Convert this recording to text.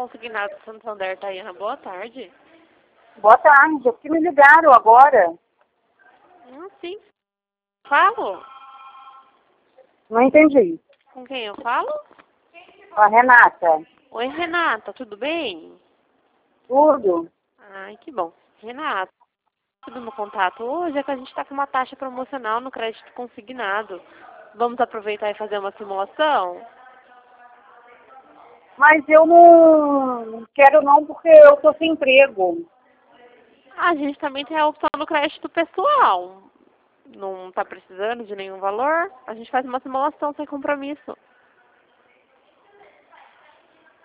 Consignado Santander, Tayana, boa tarde. Boa tarde, é porque me ligaram agora. Sim. Falo? Não entendi. Com quem eu falo? A Renata. Oi, Renata, tudo bem? Tudo? Ai, que bom. Renata, tudo no contato hoje é que a gente está com uma taxa promocional no crédito consignado. Vamos aproveitar e fazer uma simulação? Mas eu não quero não porque eu tô sem emprego. A gente também tem a opção do crédito pessoal. Não está precisando de nenhum valor? A gente faz uma simulação sem compromisso.